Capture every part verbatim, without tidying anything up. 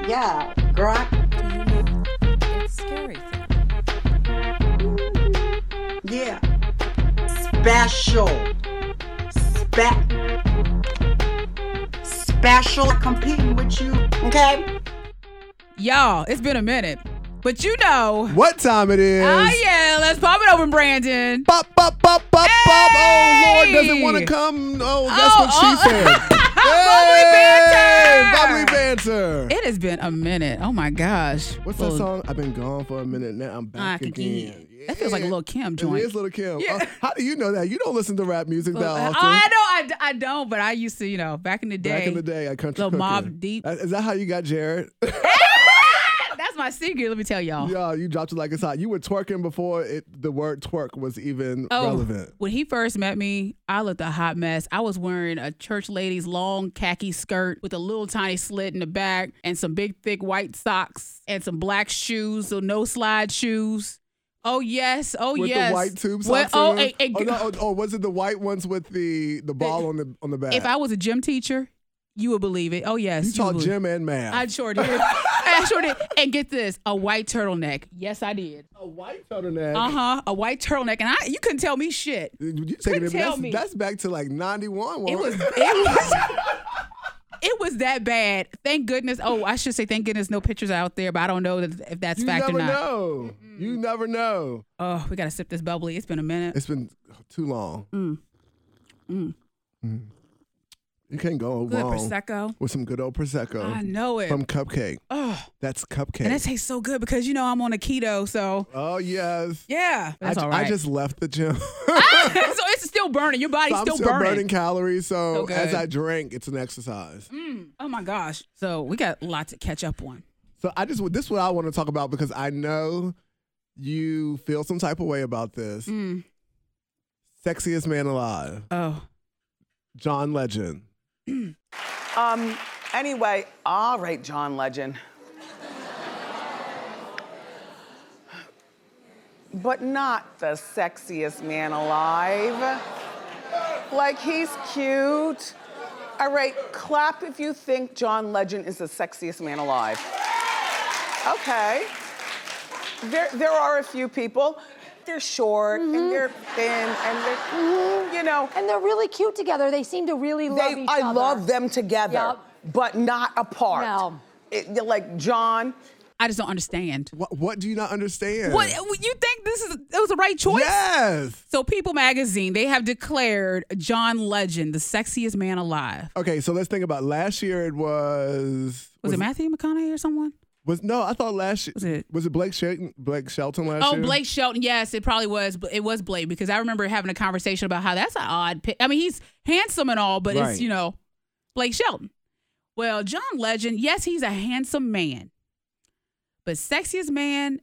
Yeah, girl. I- It's scary. Yeah. Special. Spe- special competing with you. Okay? Y'all, it's been a minute. But you know. What time it is? Oh, yeah. Let's pop it open, Brandon. Pop, pop, pop, pop, Hey! pop. Oh, Lord doesn't want to come. Oh, that's Oh, what she oh. said. Bubbly Hey, banter. Bubbly banter. It has been a minute. Oh, my gosh. What's Little- that song? I've been gone for a minute. Now I'm back Back again. again. That feels like a Lil' Kim joint. It is Little Kim. Yeah. Uh, how do you know that? You don't listen to rap music that Oh, often. I know I, d- I don't, but I used to, you know, back in the day. Back in the day, I country Little cooking. Mobb Deep. Uh, Is that how you got Jared? That's my secret. Let me tell y'all. Yeah, you dropped it like it's hot. You were twerking before it, the word twerk was even Oh, relevant. when he first met me, I looked a hot mess. I was wearing a church lady's long khaki skirt with a little tiny slit in the back and some big, thick white socks and some black shoes, so no slide shoes. Oh, yes. Oh, With yes. the white tube Well, socks. oh, in them? eh, eh, oh, no, oh, oh, was it the white ones with the the ball on the on the back? If I was a gym teacher, you would believe it. Oh, yes. you taught would. gym and math. I sure did. I sure did. And get this, a white turtleneck. Yes, I did. a white turtleneck. Uh huh. A white turtleneck, and I you couldn't tell me shit. You taking Couldn't it, tell that's, me. that's back to like ninety-one. It was. It was. It was that bad. Thank goodness. Oh, I should say thank goodness no pictures out there, but I don't know that, if that's You fact never or not. know. You never know. Oh, we gotta sip this bubbly. It's been a minute. It's been too long. Mm. Mm. Mm. You can't go Good wrong prosecco. with some good old prosecco I know it. from Cupcake. Oh, That's Cupcake. and that tastes so good because you know I'm on a keto, so oh yes. yeah, that's I, all j- right. I just left the gym. so it's still burning. Your body's So I'm still, still burning. burning calories. So, So good. as I drink, it's an exercise. Mm. Oh my gosh. So we got a lot to catch up on. So I just this is what I want to talk about because I know you feel some type of way about this. Mm. Sexiest man alive, Oh. John Legend. Um, anyway, all right, John Legend. But not the sexiest man alive. Like, he's cute. All right, clap if you think John Legend is the sexiest man alive. Okay. There, there are a few people. They're short Mm-hmm. and they're thin and they're, mm, you know. And they're really cute together. They seem to really love They, each I other. love them together, Yep. but not apart. No. It, like John. I just don't understand. What what do you not understand? What you think this is? It was the right choice? Yes. So People Magazine, they have declared John Legend the sexiest man alive. Okay, so let's think about last year. It was Was, it Matthew McConaughey or someone? Was no, I thought last year Was it- was it Blake Shelton? Blake Shelton last Oh, year. Blake Shelton. Yes, it probably was. But it was Blake because I remember having a conversation about how that's an odd pick. I mean, he's handsome and all, but Right. it's, you know, Blake Shelton. Well, John Legend, yes, he's a handsome man, but sexiest man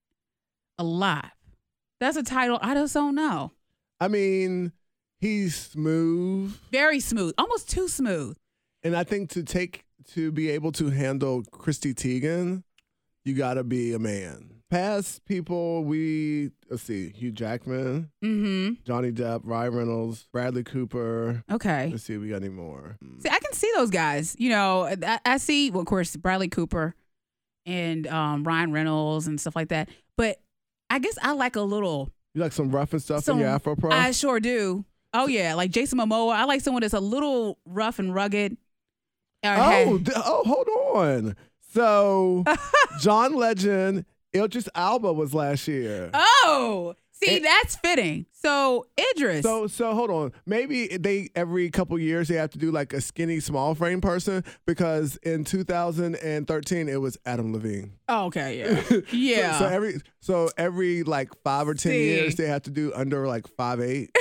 alive. That's a title I just don't know. I mean, he's smooth, Very smooth, almost too smooth. and I think to take to be able to handle Christy Teigen, you got to be a man. Past people, we let's see, Hugh Jackman, Mm-hmm. Johnny Depp, Ryan Reynolds, Bradley Cooper. Okay. Let's see, if we got any more. See, I can see those guys. You know, I, I see, well, of course, Bradley Cooper and um, Ryan Reynolds and stuff like that. But I guess I like a little. You like some rough and stuff some- in your Afro Pro? I sure do. Oh, yeah. Like Jason Momoa. I like someone that's a little rough and rugged. Or Oh, had- d- oh, hold on. So, John Legend, Idris Elba was last year. oh, see, It- that's fitting. So, Idris. So, so hold on. Maybe they every couple years they have to do like a skinny, small frame person because in two thousand thirteen it was Adam Levine. oh, okay, yeah. Yeah. So, so every so every like five or ten See. years they have to do under like five eight.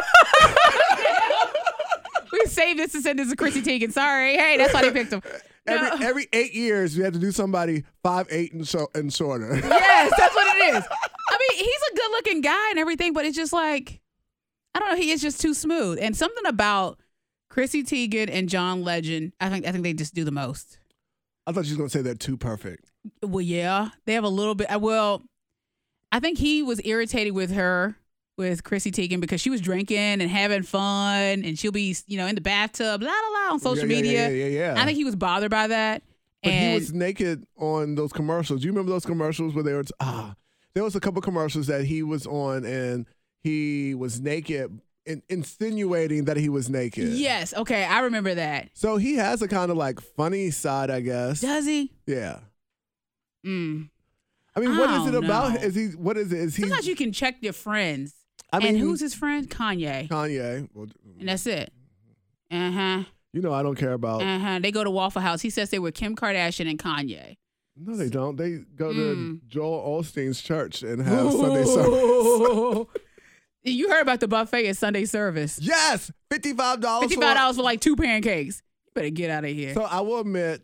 we saved this to send this to Chrissy Teigen. Sorry. Hey, that's why they picked him. Every No. every eight years you have to do somebody five eight and so and shorter. Yes, that's what it is. I mean, he's a good looking guy and everything, but it's just like, I don't know, he is just too smooth. And something about Chrissy Teigen and John Legend, I think I think they just do the most. I thought you was gonna say they're too perfect. Well, yeah, they have a little bit. Well, I think he was irritated with her, with Chrissy Teigen, because she was drinking and having fun, and she'll be, you know, in the bathtub, la la la, on social Yeah, yeah, media. yeah, yeah, yeah. I think he was bothered by that. But and he was naked on those commercials. Do you remember those commercials where they were, t- ah, there was a couple commercials that he was on and he was naked, in, insinuating that he was naked. yes, okay, I remember that. So he has a kind of like funny side, I guess. Does he? Yeah. Mm. I mean, I what is it don't about? know. Is he, what is it? Is he, Sometimes you can check your friends. I mean, and who's his friend? Kanye. Kanye. Well, And that's it. Uh huh. you know, I don't care about, Uh huh. They go to Waffle House. He says they were Kim Kardashian and Kanye. no, they don't. They go to Mm. Joel Osteen's church and have Sunday service. You heard about the buffet at Sunday service. Yes, fifty-five dollars. fifty-five dollars for like two pancakes. You better get out of here. So I will admit,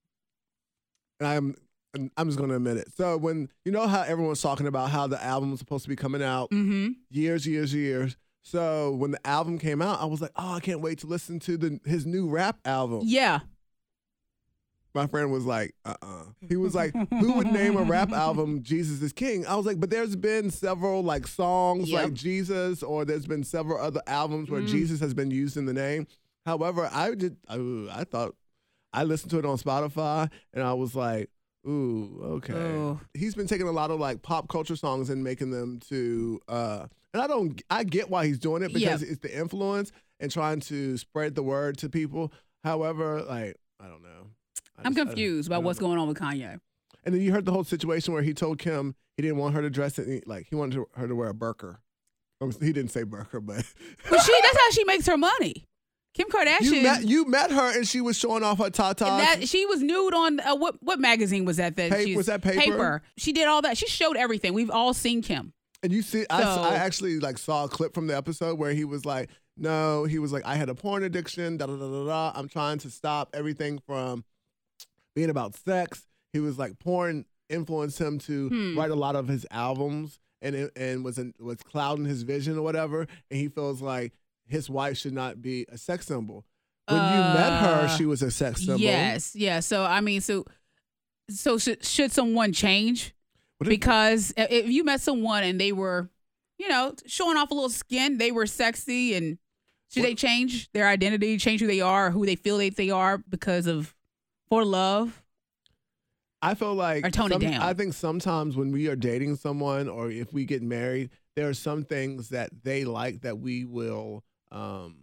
and I'm and I'm just going to admit it. So when you know how everyone's talking about how the album was supposed to be coming out mm-hmm. years, years, years. So when the album came out, I was like, oh, I can't wait to listen to the his new rap album. Yeah. My friend was like, uh-uh. He was like, who would name a rap album Jesus is King? I was like, but there's been several like songs Yep. like Jesus, or there's been several other albums where Mm. Jesus has been used in the name. However, I did, I, I thought, I listened to it on Spotify and I was like, ooh, okay. Oh. He's been taking a lot of like pop culture songs and making them to, uh, and I don't, I get why he's doing it because Yep. it's the influence and trying to spread the word to people. However, like, I don't know. I I'm just- I- confused I about don't what's know. going on with Kanye. And then you heard the whole situation where he told Kim he didn't want her to dress it like he wanted her to wear a burqa. Um, He didn't say burqa, but But she that's how she makes her money. Kim Kardashian. you met you met her and she was showing off her tatas. that she was nude on uh, what what magazine was that? That Pa- she's- was that Paper? Paper. She did all that. She showed everything. We've all seen Kim. And you see, I, So- I actually like saw a clip from the episode where he was like, no, he was like, I had a porn addiction. Da da da da da. I'm trying to stop everything from being about sex. He was like, porn influenced him to Hmm. write a lot of his albums, and it, and was in, was clouding his vision or whatever. And he feels like his wife should not be a sex symbol. When you met her, Uh, she was a sex symbol. Yes, yeah. So I mean, so so should should someone change? What if- Because i- if you met someone and they were, you know, showing off a little skin, they were sexy, and should What- they change their identity, change who they are, who they feel that they are because of for love? I feel like Or tone it some- down. I think sometimes when we are dating someone or if we get married, there are some things that they like that we will um,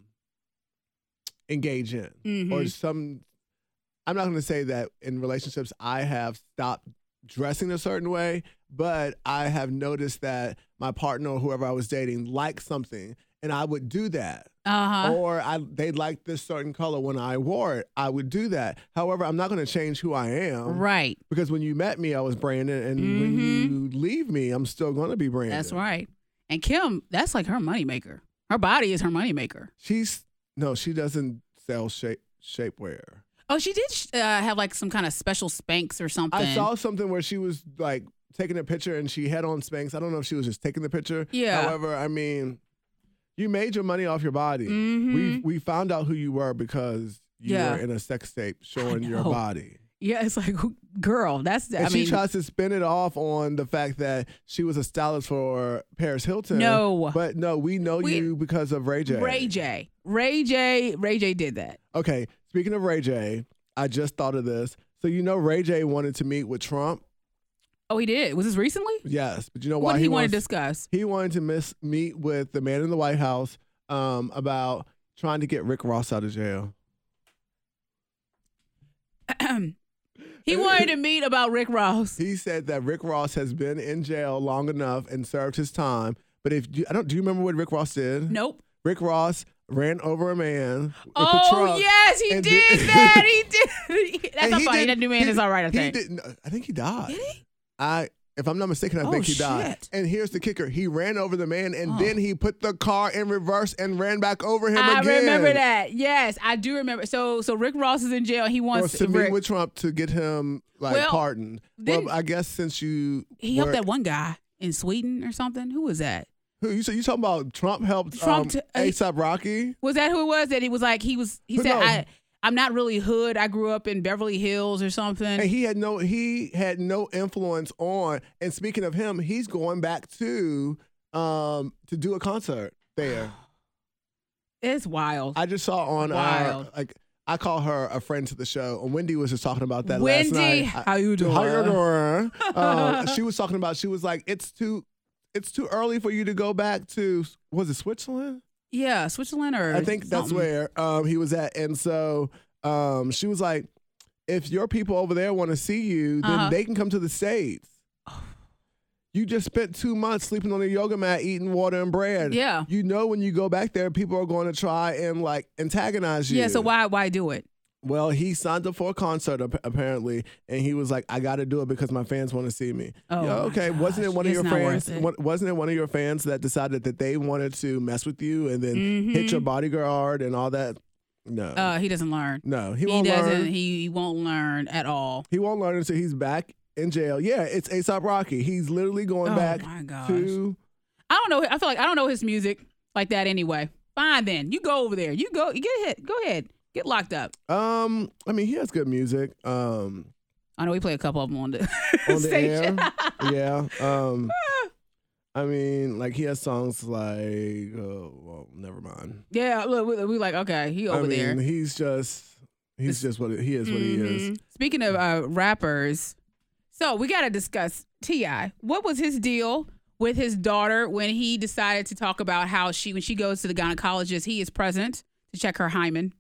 engage in. Mhm. Or some, I'm not going to say that in relationships I have stopped dressing a certain way, but I have noticed that my partner or whoever I was dating liked something and I would do that. Uh huh. Or I, they liked this certain color when I wore it, I would do that. However, I'm not going to change who I am. Right. Because when you met me, I was Brandon, and when you leave me, I'm still going to be Brandon. That's right. And Kim, that's like her moneymaker. Her body is her moneymaker. She's no, she doesn't sell shape shapewear. Oh, she did uh, have like some kind of special Spanx or something. I saw something where she was like taking a picture and she had on Spanx. I don't know if she was just taking the picture. Yeah. However, I mean, you made your money off your body. Mhm. We we found out who you were because you Yeah. were in a sex tape showing your know. body. Yeah, it's like, girl, that's, And I she mean, tries to spin it off on the fact that she was a stylist for Paris Hilton. No. But no, we know We- you because of Ray J. Ray J. Ray J. Ray J did that. Okay, speaking of Ray J, I just thought of this. So you know Ray J wanted to meet with Trump? Oh, he did. Was this recently? Yes, but you know why What did he, want wants, to discuss? He wanted to miss, meet with the man in the White House um, about trying to get Rick Ross out of jail. He wanted to meet about Rick Ross. He said that Rick Ross has been in jail long enough and served his time. But if you, I don't, do you remember what Rick Ross did? Nope. Rick Ross ran over a man with Oh, the truck. yes, he and did did- that. He did. That's And not he funny. did- That new man he- is all right, I he think. didn't- I think he died. Did he? I, if I'm not mistaken, I Oh, think he died. shit. And here's the kicker: he ran over the man, and Oh. then he put the car in reverse and ran back over him I again. remember that. Yes, I do remember. So, so Rick Ross is in jail. He Or wants to meet Rick- with Trump to get him like Well, pardoned. then- Well, I guess since you He helped were- that one guy in Sweden or something. Who was that? Who you so you talking about? Trump helped Trump um, t- uh, ASAP Rocky. Was that who it was? That he was like he was. He Who said, knows? "I, I'm not really hood. I grew up in Beverly Hills or something." And he had no he had no influence on. And speaking of him, he's going back to um to do a concert there. It's wild. I just saw on Wild. our like I call her a friend to the show. And Wendy was just talking about that Wendy, last night. how you doing? How you doing? um, she was talking about, she was like, it's too, it's too early for you to go back to, was it Switzerland? Yeah, Switzerland or I think that's something. where um, he was at. And so um, she was like, if your people over there want to see you, then Uh-huh. they can come to the States. You just spent two months sleeping on a yoga mat, eating water and bread. Yeah. You know when you go back there, people are going to try and like antagonize you. Yeah, so why why do it? Well, he signed up for a concert ap- apparently, and he was like, "I got to do it because my fans want to see me." Oh, Yeah, my okay. Wasn't it gosh. one of It's your not fans? worth it. wa- Wasn't it one of your fans that decided that they wanted to mess with you and then Mhm. hit your bodyguard and all that? No, Uh, he doesn't learn. no, he, He, won't doesn't. learn. He, he won't learn at all. He won't learn until he's back in jail. Yeah, it's A$AP Rocky. He's literally going Oh, back my gosh. to. I don't know. I feel like I don't know his music like that anyway. Fine then. You go over there. You go. You get hit. Go ahead. Get locked up. Um, I mean, he has good music. Um, I know we play a couple of them on the, on the station. air, yeah. Um, I mean, like he has songs like, oh, well, never mind. Yeah, look, we, we like okay. He over I mean, there. he's just, he's just what he is. What he is. Mhm. Speaking of uh, rappers, so we got to discuss T I What was his deal with his daughter when he decided to talk about how she, when she goes to the gynecologist, he is present to check her hymen?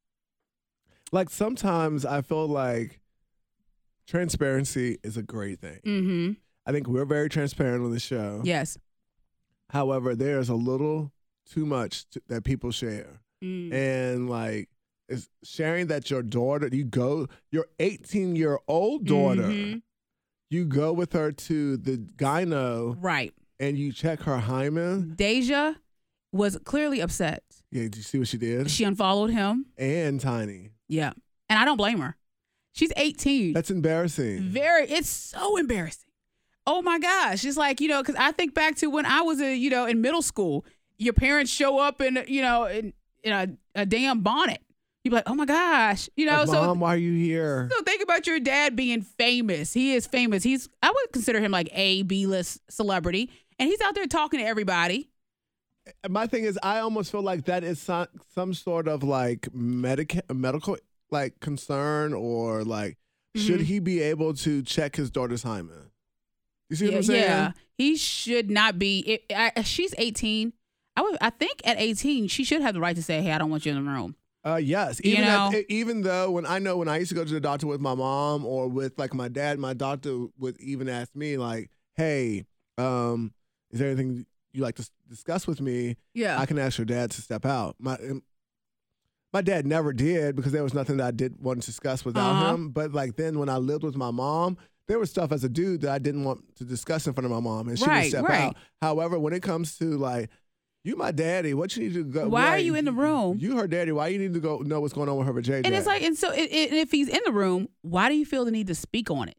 Like sometimes I feel like transparency is a great thing. Mm-hmm. I think we're very transparent on the show. Yes. However, there's a little too much to, that people share. Mm. And like is sharing that your daughter, you go, your eighteen year old daughter, Mhm. you go with her to the gyno Right. and you check her hymen. Deja was clearly upset. Yeah, did you see what she did? She unfollowed him. And Tiny. Yeah. And I don't blame her. She's eighteen. That's embarrassing. Very, it's so embarrassing. Oh my gosh. It's like, you know, because I think back to when I was, a, you know, in middle school, your parents show up in, you know, in, in a, a damn bonnet. You'd be like, oh my gosh. You know, Like, so. Mom, why are you here? So think about your dad being famous. He is famous. He's, I would consider him like a B-list celebrity. And he's out there talking to everybody. My thing is, I almost feel like that is some, some sort of like medica- medical like concern or like, should Mhm. he be able to check his daughter's hymen? You see what Yeah, I'm saying? yeah. He should not be. It, I, she's eighteen. I would. I think at eighteen, she should have the right to say, "Hey, I don't want you in the room." Uh, yes. You Even know? at, even though when I know when I used to go to the doctor with my mom or with like my dad, my doctor would even ask me like, "Hey, um, is there anything you like to s- discuss with me?" Yeah. I can ask your dad to step out. My um, my dad never did because there was nothing that I did want to discuss without Uh-huh. him. But like then when I lived with my mom, there was stuff as a dude that I didn't want to discuss in front of my mom, and she Right, would step right. out. However, when it comes to like, you my daddy, what you need to go? Why are like, you in the room? You her daddy. Why you need to go know what's going on with her with J J? And it's like, and so, it, it, and if he's in the room, why do you feel the need to speak on it?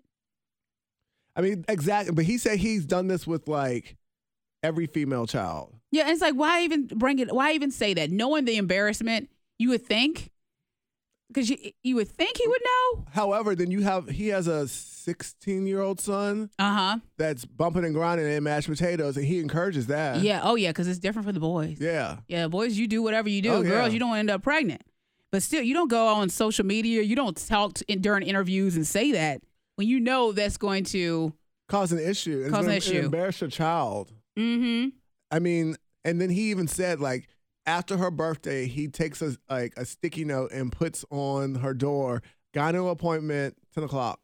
I mean, exactly. But he said he's done this with like every female child. Yeah, and it's like, why even bring it? Why even say that? Knowing the embarrassment, you would think, because you you would think he would know. However, then you have he has a sixteen year old son Uh huh. that's bumping and grinding in mashed potatoes, and he encourages that. Yeah. Oh yeah, because it's different for the boys. Yeah. Yeah, boys, you do whatever you do. Oh, yeah. Girls, you don't end up pregnant. But still, you don't go on social media. You don't talk to, in, during interviews and say that when you know that's going to. Cause an issue. It's Cause an gonna issue. Embarrass your child. Mm-hmm. I mean, and then he even said like after her birthday, he takes a like a sticky note and puts on her door, gyno appointment, ten o'clock.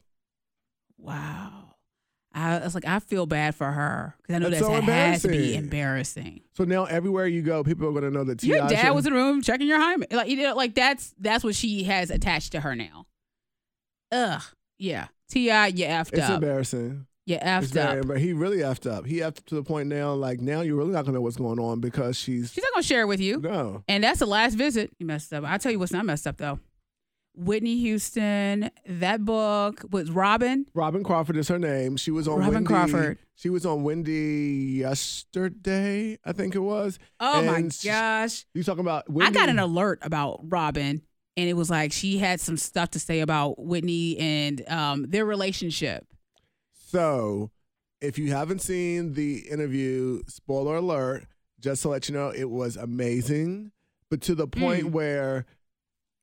Wow. I was like, I feel bad for her because I know That's that's, so that has to be embarrassing. embarrassing. So now everywhere you go, people are gonna know that T I Your dad should- was in the room checking your hymen. Like, you know, like that's that's what she has attached to her now. Ugh. Yeah. T I, you effed It's up. embarrassing. You It's effed very, up. but he really effed up. He effed to the point now, like now you're really not gonna know what's going on because she's She's not gonna share it with you. no. And that's the last visit. You messed up. I'll tell you what's not messed up though. Whitney Houston, that book was Robin. Robin Crawford is her name. She was on Robin Wendy, Crawford. She was on Wendy yesterday, I think it was. Oh my And she- gosh. You talking about Wendy? I got an alert about Robin, and it was like she had some stuff to say about Whitney and um, their relationship. So, if you haven't seen the interview, spoiler alert, just to let you know, it was amazing, but to the point Mm. where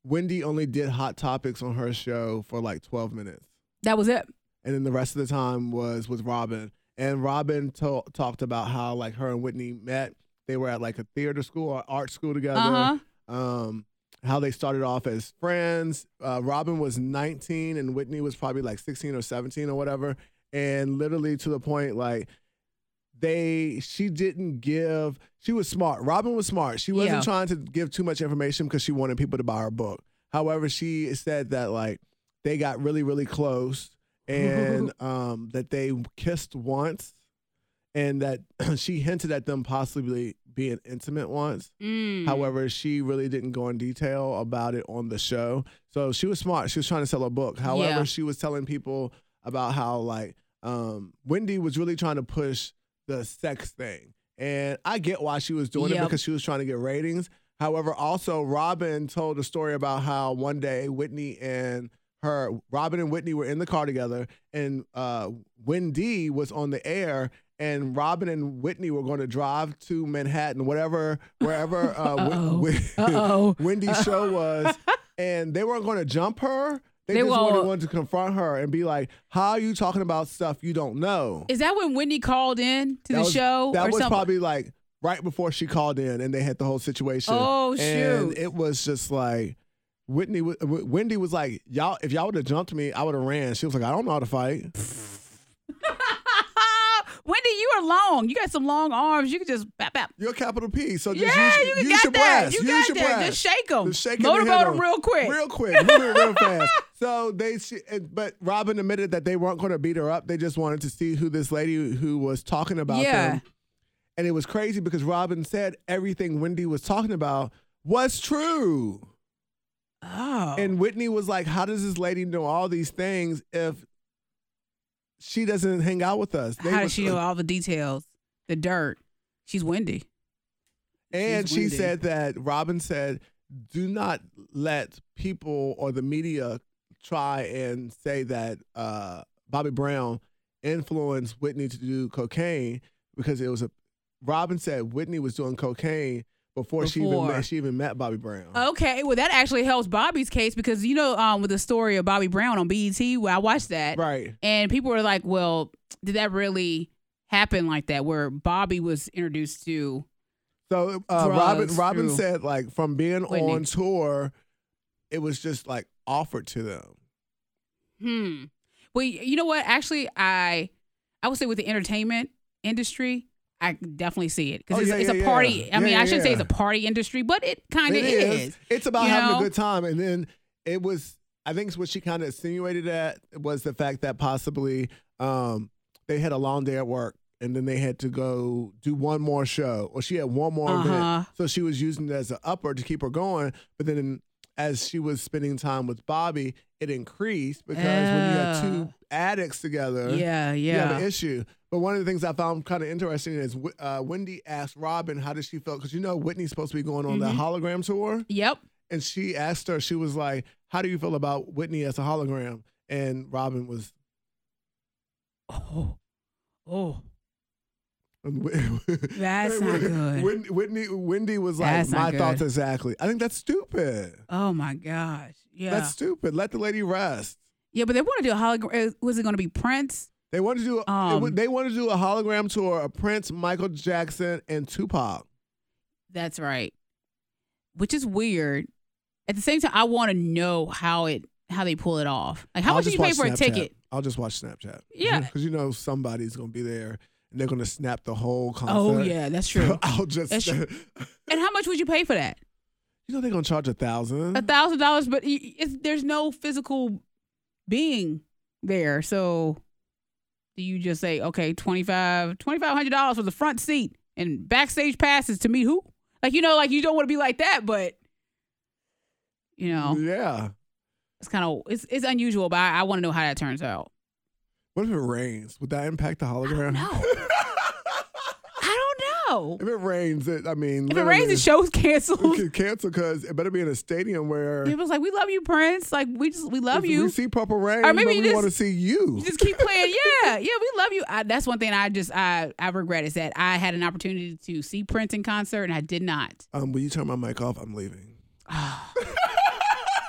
Wendy only did Hot Topics on her show for like twelve minutes. That was it. And then the rest of the time was with Robin. And Robin to- talked about how like her and Whitney met. They were at like a theater school or art school together. Uh-huh. Um, how they started off as friends. Uh, Robin was nineteen and Whitney was probably like sixteen or seventeen or whatever. And literally to the point like they, she didn't give, she was smart. Robin was smart. She wasn't Yeah. trying to give too much information because she wanted people to buy her book. However, she said that like they got really, really close and um, that they kissed once and that she hinted at them possibly being intimate once. Mm. However, she really didn't go in detail about it on the show. So she was smart. She was trying to sell a book. However, Yeah. she was telling people about how like um, Wendy was really trying to push the sex thing. And I get why she was doing Yep. it because she was trying to get ratings. However, also Robin told a story about how one day Whitney and her, Robin and Whitney were in the car together and uh, Wendy was on the air and Robin and Whitney were going to drive to Manhattan, whatever, wherever uh, Uh-oh. Wi- Uh-oh. Wendy's show was. And they weren't going to jump her. They, They just won't. wanted, wanted to confront her and be like, how are you talking about stuff you don't know? Is that when Whitney called in to That the was- show? That or was something? probably like right before she called in and they had the whole situation. Oh, And shoot. it was just like, Whitney, w- w- Wendy was like, y'all, if y'all would have jumped me, I would have ran. She was like, I don't know how to fight. Wendy, you are long. You got some long arms. You can just bap bap. You're a capital P, so just Yeah, use, you can use got your that. breasts. You use got your that. breasts. Just shake them. Just shake 'em and Motorboat hit them 'em. real quick. Real quick. Move it real fast. So they, she, but Robin admitted that they weren't going to beat her up. They just wanted to see who this lady who was talking about Yeah. them. And it was crazy because Robin said everything Wendy was talking about was true. Oh. And Whitney was like, how does this lady know all these things if she doesn't hang out with us? They How was- does she know all the details? The dirt. She's Wendy. And She's she Wendy. said that Robin said, do not let people or the media try and say that uh, Bobby Brown influenced Whitney to do cocaine because it was a, Robin said Whitney was doing cocaine before, she even Before. met, she even met Bobby Brown. Okay, well that actually helps Bobby's case because you know um, with the story of Bobby Brown on B E T, where I watched that, Right. and people were like, "Well, did that really happen like that?" Where Bobby was introduced to. So uh, Robin Drugs Robin through said like from being Whitney. on tour, it was just like offered to them. Hmm. Well, y- you know what? Actually, I I would say with the entertainment industry, I definitely see it because Oh, it's, yeah, it's yeah, a party. yeah. I mean, Yeah, I shouldn't say yeah. it's a party industry, but it kind of It is. is. It's about you having know? a good time. And then it was, I think what she kind of insinuated at was the fact that possibly um, they had a long day at work and then they had to go do one more show or she had one more Uh-huh. event. So she was using it as an upper to keep her going. But then as she was spending time with Bobby, it increased because when you have two addicts together, Yeah, you have yeah. an issue. But one of the things I found kind of interesting is uh, Wendy asked Robin how did she feel because you know Whitney's supposed to be going on Mm-hmm. the hologram tour, Yep. and she asked her, she was like, "How do you feel about Whitney as a hologram?" And Robin was, Oh. Oh. That's That's not good. Whitney, Whitney, Wendy was like, That's not "My thoughts good. exactly." I think that's stupid. Oh my gosh. Yeah. That's stupid. Let the lady rest. yeah, but they want to do a hologram. uh, Was it going to be Prince? They want to do. it Um, would- they want to do a hologram tour of Prince, Michael Jackson, and Tupac. That's right. Which is weird. At the same time, I want to know how it how they pull it off. Like, how I'll much do just you pay watch for a Snapchat. ticket? I'll just watch Snapchat. Yeah. Because you know somebody's going to be there and they're going to snap the whole concert. Oh yeah, that's true. I'll just. That's true. And how much would you pay for that? You know they're going to charge a thousand. A thousand dollars, but y- it's, there's no physical being there. So do you just say, okay, twenty-five twenty-five hundred dollars for the front seat and backstage passes to meet who? Like, you know, like you don't want to be like that, but you know, Yeah. it's kind of it's it's unusual. But I, I want to know how that turns out. What if it rains? Would that impact the hologram? No, I don't know. If it rains, it, I mean, If it rains, the show's canceled. can cancel because it better be in a stadium where People's like, we love you, Prince. Like we just we love we you. see Purple Rain, Or maybe but you we just- want to see you. You just keep playing. Yeah, yeah, we love you. I, that's one thing I just I I regret is that I had an opportunity to see Prince in concert and I did not. um, will you turn my mic off? I'm leaving.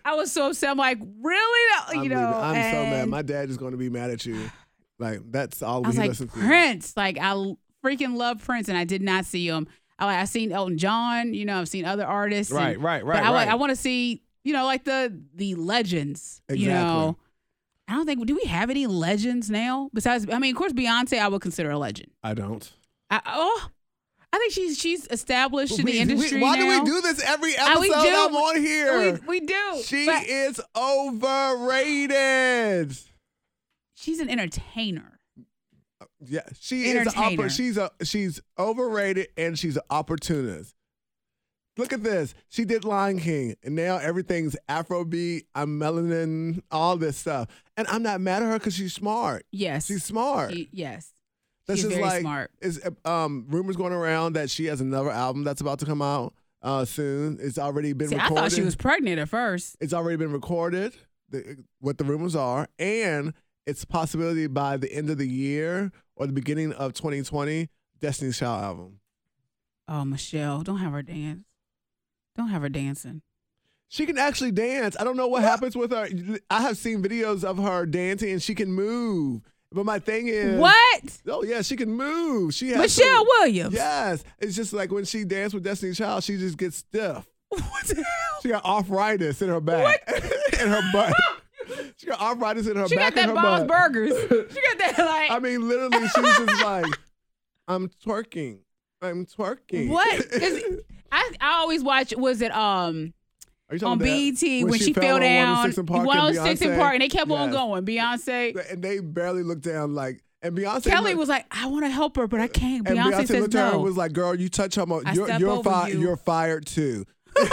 I was so upset. I'm like, really? You I'm, know, leaving. I'm so mad. and My dad is going to be mad at you. Like, that's all I was he like, listens to. Prince. Like, I l- freaking love Prince, and I did not see him. I like, I seen Elton John. You know, I've seen other artists. and- Right, right, right, But I, wa- right. I want to see, you know, like the the legends. You Exactly. know, I don't think do we have any legends now besides. I mean, of course, Beyonce, I would consider a legend. I don't. I, oh, I think she's she's established in We- the industry we, why now. do we do this every Ah, episode we do. I'm on here? We, we do. she But is overrated. she's an entertainer. Yeah, she is. An Entertainer. oppor- she's a she's overrated and she's an opportunist. Look at this. She did Lion King, and now everything's Afrobeat. I'm melanin, all this stuff, and I'm not mad at her because she's smart. Yes, She's smart. She, yes, That's she's just very like smart. is um rumors going around that she has another album that's about to come out uh soon. It's already been See, I recorded. thought she was pregnant at first. It's already been recorded. The, what the rumors are, and it's a possibility by the end of the year or the beginning of twenty twenty, Destiny's Child album. Oh, Michelle, don't have her dance. Don't have her dancing. She can actually dance. I don't know what, what happens with her. I have seen videos of her dancing and she can move. But my thing is, What? Oh yeah, she can move. She has Michelle some- Williams. Yes, it's just like when she danced with Destiny's Child, she just gets stiff. What the hell? She got arthritis in her back, in her butt. She got arthritis in her She back got and that her Bob's butt. Burgers. She got that like. I mean, literally, she's just like, I'm twerking. I'm twerking. What? 'Cause I I always watch. Was it um Are you on about B E T when, she, fell fell on down? one oh six in Park one and oh six in Beyonce? Park, and they kept on Yes. going. Beyonce. And they barely looked down, like, and Beyonce. Kelly looked- was like, I want to help her, but I can't. and Beyonce, Beyonce says looked at her no. and was like, "Girl, you touch her, mo- I you're step you're, over fi- you. you're fired too.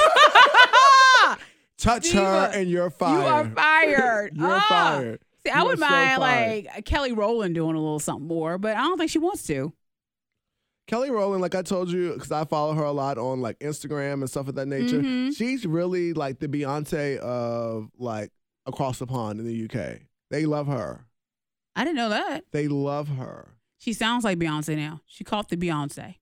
Touch Diva, her and you're fired. You are fired. You're Ah. fired. See, I You would are so mind fired. like Kelly Rowland doing a little something more, but I don't think she wants to. Kelly Rowland, like I told you, because I follow her a lot on like Instagram and stuff of that nature. Mhm. She's really like the Beyonce of like across the pond in the U K. They love her. I didn't know that. They love her. She sounds like Beyonce now. She caught the Beyonce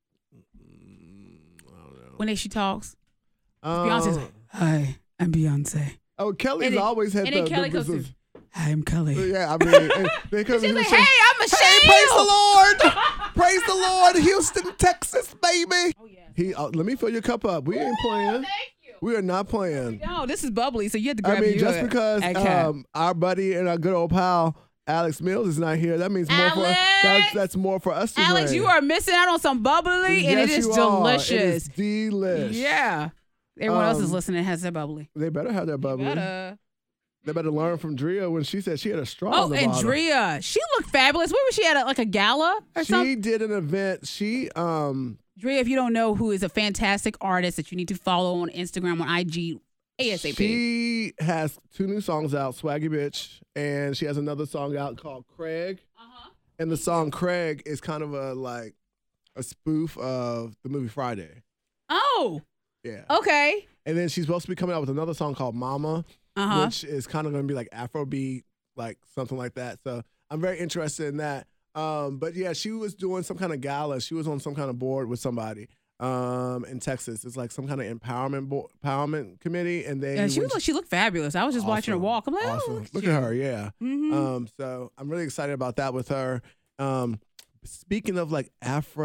Mm, I don't know. when she talks. Um, Beyonce's like, hi, I'm Beyonce. oh, Kelly's and then- always had and the, then Kelly the, goes the- to, hi, I'm Kelly. yeah. I mean, and they come She's in like, and say, hey, I'm Michelle. Hey, praise the Lord! Praise the Lord, Houston, Texas, baby. Oh, yeah. He, uh, let me fill your cup up. We ain't playing. Thank you. We are not playing. No, this is bubbly, so you have to grab I mean, you just a- because a cap. um, our buddy and our good old pal Alex Mills is not here, that means more for Alex! that's, that's more for us to Alex, drink. you are missing out on some bubbly, and Yes, it is you are. delicious. It is delish. Yeah. Everyone else is Um, listening has that bubbly. They better have that bubbly. Better. They better learn from Drea when she said she had a straw. Oh, in the and bottom. Drea, she looked fabulous. Where was she at? A, like a gala or She something? did an event. She um Drea, if you don't know, who is a fantastic artist that you need to follow on Instagram, on I G, ASAP. She has two new songs out, Swaggy Bitch, and she has another song out called Craig. uh-huh. And the song Craig is kind of a like a spoof of the movie Friday. Oh, Yeah. okay. And then she's supposed to be coming out with another song called Mama, Uh-huh. which is kind of going to be like Afrobeat, like something like that. So I'm very interested in that. Um, but yeah, she was doing some kind of gala. She was on some kind of board with somebody um, in Texas. It's like some kind of empowerment bo- empowerment committee, and they Yeah, she went- was, she looked fabulous. I was just watching her Awesome. walk. I'm like, awesome. oh, look, Look at, at her, yeah. Mm-hmm. Um, so I'm really excited about that with her. Um, speaking of like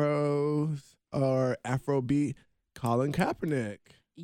Afros or Afrobeat, Colin Kaepernick.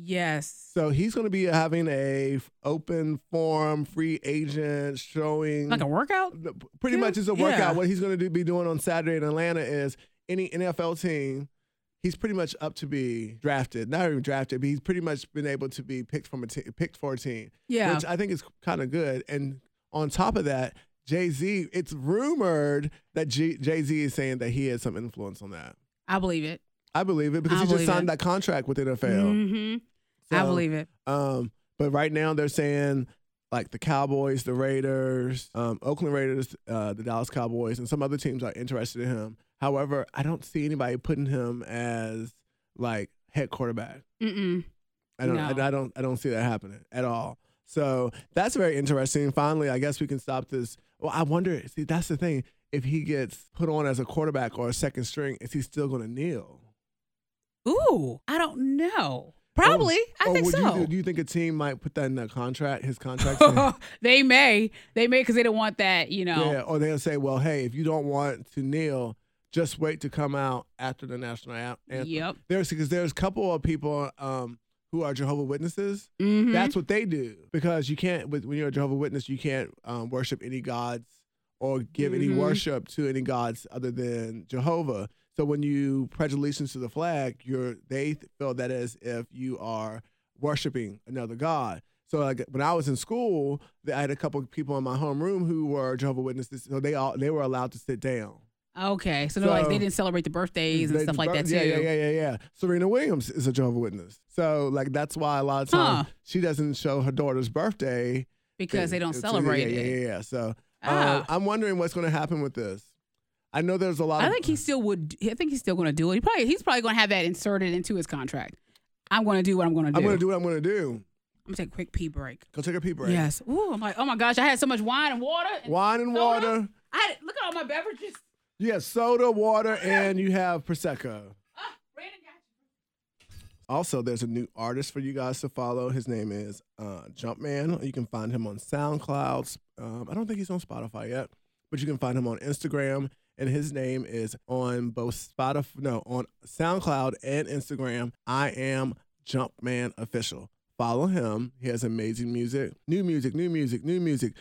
yes. So he's going to be having a f- open forum, free agent showing. Like a workout? Pretty Yeah. much it's a Yeah. workout. What he's going to do, be doing on Saturday in Atlanta is any N F L team. He's pretty much up to be drafted. Not even drafted, but he's pretty much been able to be picked from a te- picked for a team. Yeah. Which I think is kind of good. And on top of that, Jay-Z, it's rumored that G- Jay-Z is saying that he had some influence on that. I believe it. I believe it because I he just believe signed it. that contract with N F L. Mm-hmm. I So, believe it. Um, but right now they're saying like the Cowboys, the Raiders, um, Oakland Raiders, uh, the Dallas Cowboys, and some other teams are interested in him. However, I don't see anybody putting him as like head quarterback. Mm-mm. I don't. No. I, I don't. I don't see that happening at all. So that's very interesting. Finally, I guess we can stop this. Well, I wonder. See, that's the thing. If he gets put on as a quarterback or a second string, is he still going to kneel? Ooh, I don't know. Probably. Or, I or think would so. You, do you think a team might put that in their contract, his contract? Saying, They may. They may because they don't want that, you know. yeah, or they'll say, well, hey, if you don't want to kneel, just wait to come out after the national anthem. Yep. There's because there's a couple of people um, who are Jehovah's Witnesses. Mm-hmm. That's what they do because you can't. When you're a Jehovah's Witness, you can't um, worship any gods or give Mm-hmm. any worship to any gods other than Jehovah. So when you pledge allegiance to the flag, you're they feel that as if you are worshiping another god. So like when I was in school, I had a couple of people in my homeroom who were Jehovah's Witnesses. So they all they were allowed to sit down. Okay, so, they're So- like they didn't celebrate the birthdays and They- stuff like that too. Yeah, yeah, yeah, yeah, yeah. Serena Williams is a Jehovah's Witness. So like that's why a lot of times Huh. she doesn't show her daughter's birthday Because they don't So, celebrate yeah, it. Yeah, yeah, yeah. So Ah. um, I'm wondering what's going to happen with this. I know there's a lot. I of, think he still would. I think he's still going to do it. He probably he's probably going to have that inserted into his contract. I'm going to do what I'm going to do. I'm going to do what I'm going to do. I'm going to take a quick pee break. Go take a pee break. Yes. Ooh, I'm like, oh my gosh, I had so much wine and water. And Wine and soda. water. I had look at all my beverages. You have soda, water, and you have Prosecco. Ah, Brandon got you. Also, there's a new artist for you guys to follow. His name is uh, Jumpman. You can find him on SoundCloud. Um, I don't think he's on Spotify yet, but you can find him on Instagram. And his name is on both Spotify, no, on SoundCloud and Instagram. I am Jumpman Official. Follow him. He has amazing music, new music, new music, new music.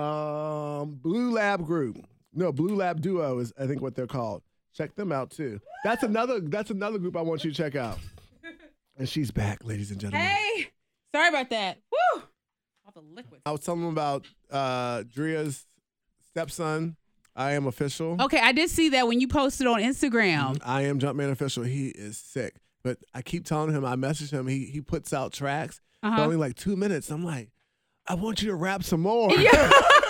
Um, Blue Lab Group. No, Blue Lab Duo is I think what they're called. Check them out too. That's another. That's another group I want you to check out. And she's back, ladies and gentlemen. Hey, sorry about that. Woo! All the liquids. I was telling them about uh, Dria's stepson. I am official. Okay, I did see that when you posted on Instagram. I am Jumpman Official. He is sick. But I keep telling him, I message him, he he puts out tracks, Uh-huh. but only like two minutes. I'm like, I want you to rap some more. Yeah.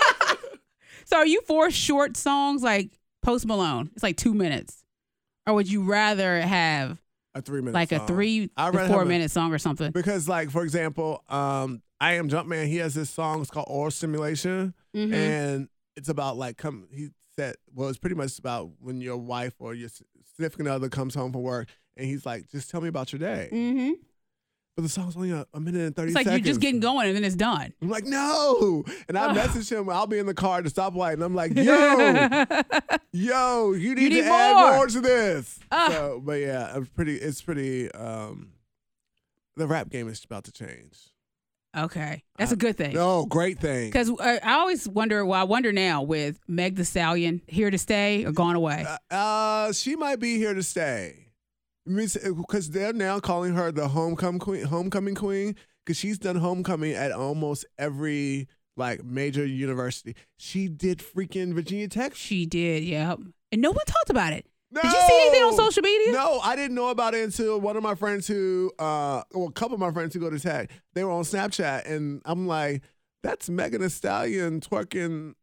So are you for short songs like Post Malone? It's like two minutes. Or would you rather have a three minute like song. a three I'd to rather four have a- minute song or something? Because like, for example, um, I am Jumpman. He has this song, it's called Oral Stimulation. Mhm. And it's about like, come. he said, well, it's pretty much about when your wife or your significant other comes home from work and he's like, just tell me about your day. Mm-hmm. But the song's only a, a minute and thirty It's like seconds. you're just getting going and then it's done. I'm like, no. And I message him, I'll be in the car at the stoplight, and I'm like, yo, yo, you need, need to add more. more to this. Ah. So, but yeah, it's pretty, it's pretty, um, the rap game is about to change. Okay. That's a good thing. No, great thing. Because uh, I always wonder, well, I wonder now with Meg the Stallion, here to stay or gone away? Uh, uh, she might be here to stay. Because they're now calling her the homecoming queen, homecoming queen, because she's done homecoming at almost every like major university. She did freaking Virginia Tech. She did, yep. And no one talked about it. No! Did you see anything on social media? No, I didn't know about it until one of my friends who, uh, well, a couple of my friends who go to Tech, they were on Snapchat, and I'm like, that's Megan Thee Stallion twerking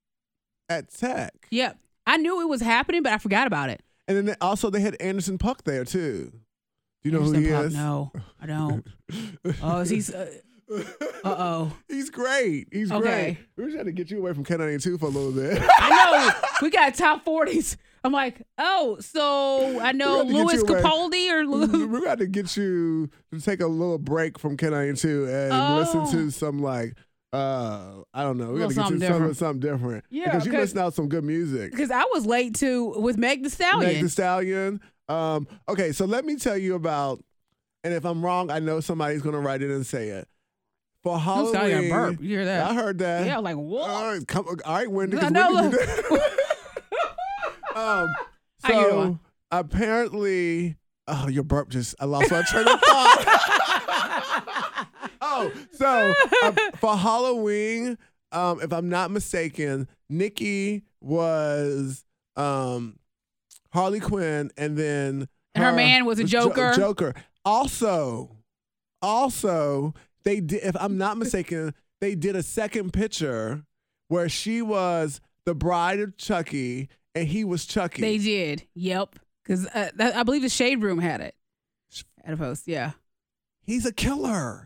at Tech. Yep. I knew it was happening, but I forgot about it. And then they- also they had Anderson Puck there too. Do you know Anderson who he Paak, is? No, I don't. Oh, is he? Uh oh. He's great. He's Okay. great. We tried to get you away from K ninety-two for a little bit. I know. We got top forties. I'm like, oh, so I know We had to get Louis you away. Capaldi or Louis. We got to get you to take a little break from K ninety-two and Oh. listen to some like uh I don't know. We got to Little get you something something different. something different. Yeah, because you're 'cause- missing out some good music. Because I was late too with Meg the Stallion. Meg Thee Stallion. Um, okay, so let me tell you about, and if I'm wrong, I know somebody's gonna write it and say it. For I'm sorry, I Halloween, burp. You hear that? I heard that. Yeah, I was like, what? All right, come, all right, Wendy. 'cause I know, Wendy look. did that. um, How you so doing? apparently, oh, your burp just, I lost my train of thought. oh, so uh, for Halloween, um, if I'm not mistaken, Nikki was um, Harley Quinn, and then And her man was a Jo- Joker. Joker. Also, also, they did. If I'm not mistaken, they did a second picture where she was the bride of Chucky and he was Chucky. They did. Yep. Because uh, that- I believe the Shade Room had it. At a post, yeah. He's a killer.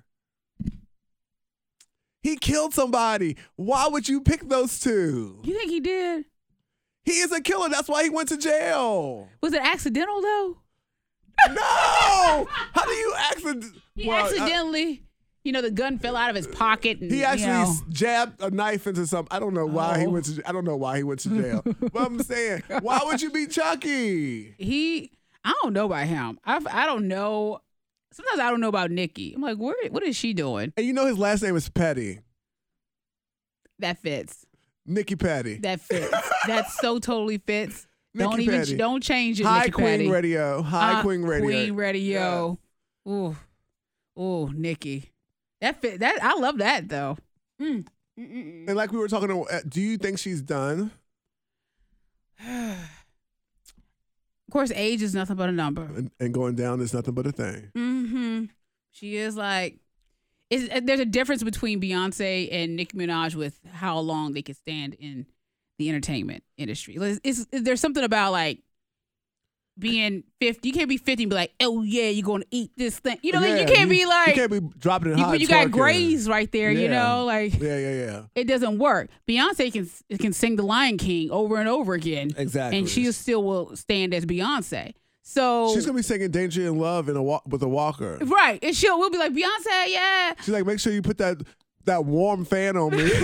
He killed somebody. Why would you pick those two? You think he did? He is a killer. That's why he went to jail. Was it accidental though? No! How do you accident? He Well, I- accidentally, you know, the gun fell out of his pocket. And, He actually you know, s- jabbed a knife into some. I don't know why he Oh. went to. I don't know why he went to jail. But I'm saying, why would you be Chucky? he, I don't know about him. I I don't know. Sometimes I don't know about Nikki. I'm like, where? What is she doing? And you know his last name is Petty. That fits. Nikki Petty. That fits. That so totally fits. Nikki don't even Petty. don't change it. Hi Nikki Queen Petty. Radio. Hi Uh, Queen Radio. Queen Radio. Ooh, ooh, Nikki. That fit. That I love that though. Mm. Mm-mm-mm. And like we were talking, uh, do you think she's done? Of course, age is nothing but a number. And, and going down is nothing but a thing. Mm-hmm. She is like, is there's a difference between Beyonce and Nicki Minaj with how long they can stand in the entertainment industry. Is, is, is there something about like being fifty? You can't be fifty and be like, oh yeah, you're going to eat this thing. You know, Yeah, you can't be like, you can't be dropping it you, hot. you got twerking. grays right there. You Yeah. know, like Yeah, yeah, yeah. it doesn't work. Beyonce can can sing The Lion King over and over again, Exactly. and she still will stand as Beyonce. So She's gonna be singing "Danger in Love" in a wa- with a walker. right, and she'll we'll be like Beyonce, yeah. She's like, make sure you put that that warm fan on me.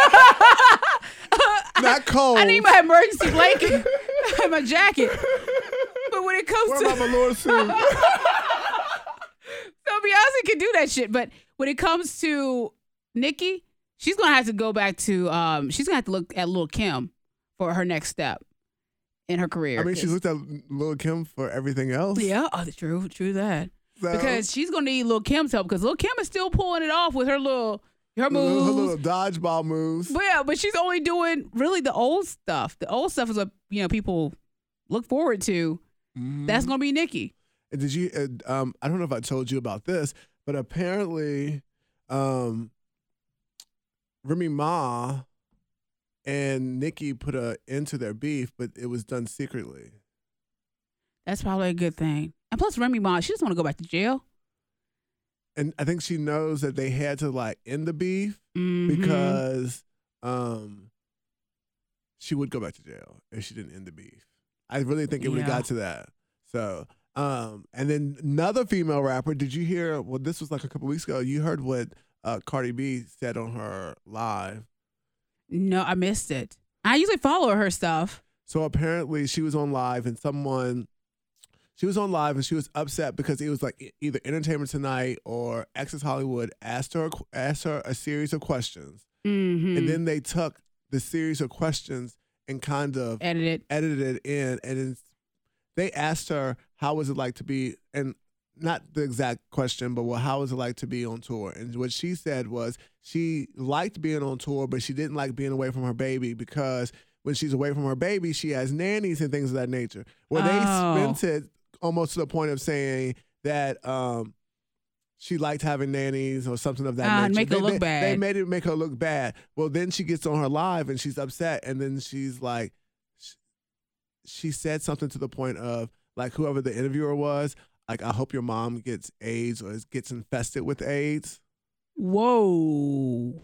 Not cold. I need my emergency blanket and my jacket. But when it comes Where to my velour suit? so Beyonce can do that shit, but when it comes to Nikki, she's gonna have to go back to um she's gonna have to look at Lil' Kim for her next step in her career. I mean, she's looked at Lil' Kim for everything else. yeah, oh, true, true that. So, Because she's gonna need Lil' Kim's help because Lil' Kim is still pulling it off with her little her her little, moves. her little dodgeball moves. But yeah, but she's only doing really the old stuff. The old stuff is what you know people look forward to. Mhm. That's gonna be Nikki. And did you? Uh, um, I don't know if I told you about this, but apparently, um, Remy Ma and Nikki put a end to their beef, but it was done secretly. That's probably a good thing. And plus, Remy Ma, she doesn't want to go back to jail. And I think she knows that they had to like end the beef Mhm. because um, she would go back to jail if she didn't end the beef. I really think it would have Yeah. got to that. So, um, and then another female rapper. Did you hear? Well, this was like a couple weeks ago. You heard what uh, Cardi B said on her live. No, I missed it. I usually follow her stuff. So apparently, she was on live, and someone. She was on live and she was upset because it was like e- either Entertainment Tonight or Access Hollywood asked her asked her a series of questions, Mm-hmm. and then they took the series of questions and kind of Edited. edited it in, and it's, they asked her how was it like to be, and not the exact question, but well, how was it like to be on tour? And what she said was she liked being on tour, but she didn't like being away from her baby because when she's away from her baby, she has nannies and things of that nature. Well, they Oh. spent it almost to the point of saying that um, she liked having nannies or something of that Ah, nature. and make her They- look they- bad. They made it make her look bad. Well, then she gets on her live and she's upset, and then she's like, sh- she said something to the point of like whoever the interviewer was, like, I hope your mom gets AIDS or is- gets infested with AIDS. Whoa.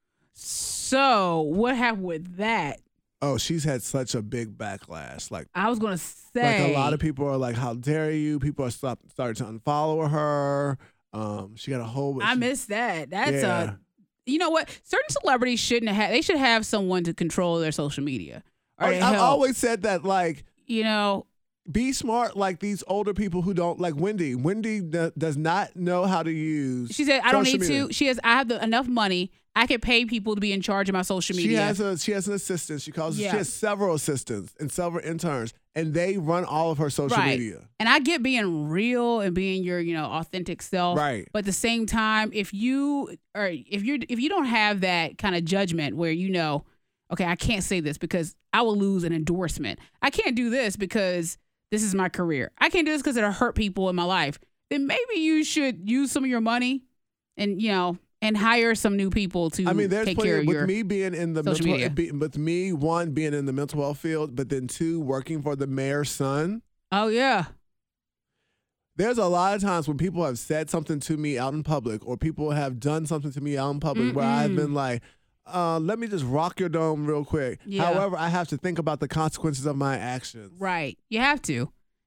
So what happened with that? Oh, she's had such a big backlash. Like, I was gonna say like a lot of people are like, "How dare you?" People are stop, started to unfollow her. Um, she got a whole. I she- missed that. That's Yeah. a you know what? Certain celebrities shouldn't have they should have someone to control their social media. Or I, to I've help. always said that, like, you know, be smart like these older people who don't, like Wendy. Wendy d- does not know how to use. she said I don't social need media. to. She has I have the, enough money. I can pay people to be in charge of my social media. She has a she has an assistant. She calls Yeah. she has several assistants and several interns, and they run all of her social Right. media. And I get being real and being your, you know, authentic self. Right. But at the same time, if you or if you're if you don't have that kind of judgment where you know, okay, I can't say this because I will lose an endorsement. I can't do this because this is my career. I can't do this because it'll hurt people in my life. Then maybe you should use some of your money and, you know, and hire some new people to I mean, there's take plenty care of, of with your me being in the social mental, media. be, with me one being in the mental health field, but then two working for the mayor's son. Oh yeah. There's a lot of times when people have said something to me out in public, or people have done something to me out in public, where I've Mm-mm. been like, uh, "Let me just rock your dome real quick." Yeah. However, I have to think about the consequences of my actions. Right. You have to.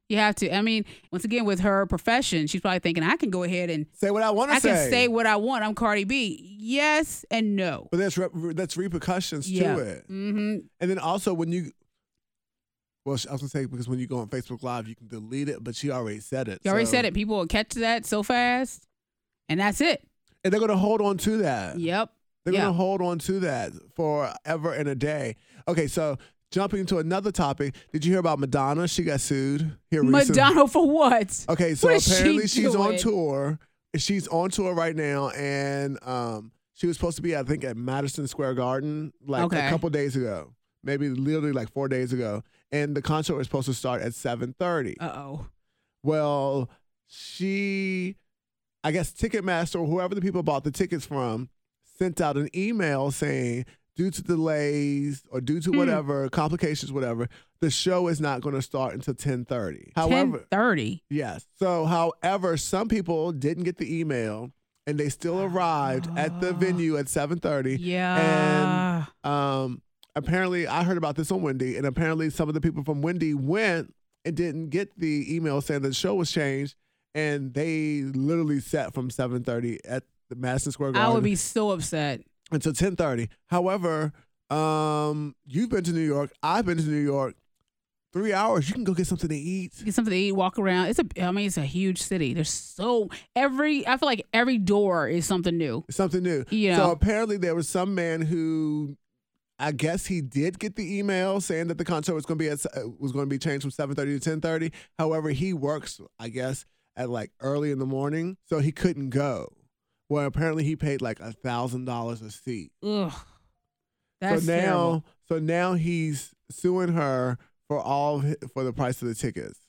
You have to. I mean, once again, with her profession, she's probably thinking, I can go ahead and say what I want to I say. can say what I want. I'm Cardi B. Yes and no. But there's re- that's repercussions Yeah. to it. Mm-hmm. And then also when you, well, I was gonna say because when you go on Facebook Live, you can delete it, but she already said it. You already so- said it. People will catch that so fast, and that's it. and they're gonna hold on to that. Yep. They're Yeah. gonna hold on to that forever and a day. Okay, so jumping into another topic, did you hear about Madonna? She got sued here recently. Madonna for what? Okay, so What is she apparently she's on doing? tour. She's on tour right now, and um, she was supposed to be, I think, at Madison Square Garden like Okay. a couple days ago, maybe literally like four days ago, and the concert was supposed to start at seven thirty. Uh oh. Well, she, I guess Ticketmaster or whoever the people bought the tickets from sent out an email saying, due to delays or due to whatever, complications, whatever, the show is not going to start until ten thirty. However, ten thirty. yes. So, however, some people didn't get the email and they still arrived at the venue at seven thirty. Yeah. And um, apparently, I heard about this on Wendy, and apparently some of the people from Wendy went and didn't get the email saying that the show was changed, and they literally sat from seven thirty at the Madison Square Garden I would be so upset. until ten thirty. However, um, you've been to New York. I've been to New York. Three hours, you can go get something to eat. Get something to eat, walk around. It's a, I mean, it's a huge city. There's so every. I feel like every door is something new. Something new. You So know. apparently there was some man who, I guess he did get the email saying that the concert was going to be at, uh, was going to be changed from seven thirty to ten thirty. However, he works, I guess, at like early in the morning, so he couldn't go. Well, apparently he paid like a thousand dollars a seat. Ugh. That's so now, terrible. so now he's suing her for all of hi- for the price of the tickets.